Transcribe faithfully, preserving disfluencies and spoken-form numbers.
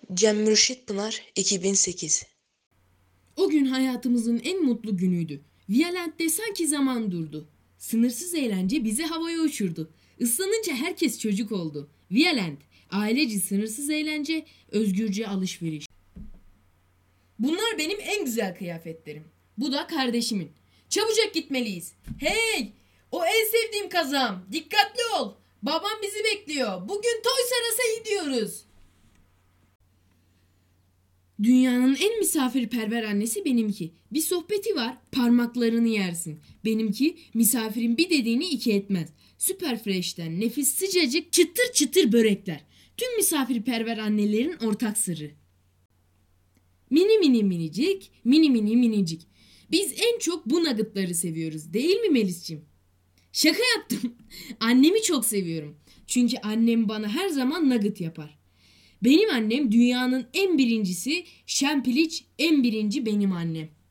Cem Mürşit Pınar iki bin sekiz. O gün hayatımızın en mutlu günüydü. Violent'te sanki zaman durdu. Sınırsız eğlence bizi havaya uçurdu. Islanınca herkes çocuk oldu. Violent, aileci sınırsız eğlence, özgürce alışveriş. Bunlar benim en güzel kıyafetlerim. Bu da kardeşimin. Çabucak gitmeliyiz. Hey! O en sevdiğim kazağım. Dikkatli ol. Babam bizi bekliyor. Bugün Toys R Us'a gidiyoruz. Dünyanın en misafirperver annesi benimki. Bir sohbeti var, parmaklarını yersin. Benimki misafirin bir dediğini iki etmez. Süper Fresh'ten nefis sıcacık çıtır çıtır börekler. Tüm misafirperver annelerin ortak sırrı. Mini mini minicik, mini mini minicik. Biz en çok bu nuggetları seviyoruz, değil mi Melis'ciğim? Şaka yaptım. Annemi çok seviyorum. Çünkü annem bana her zaman nugget yapar. Benim annem dünyanın en birincisi, Şempiliç en birinci benim annem.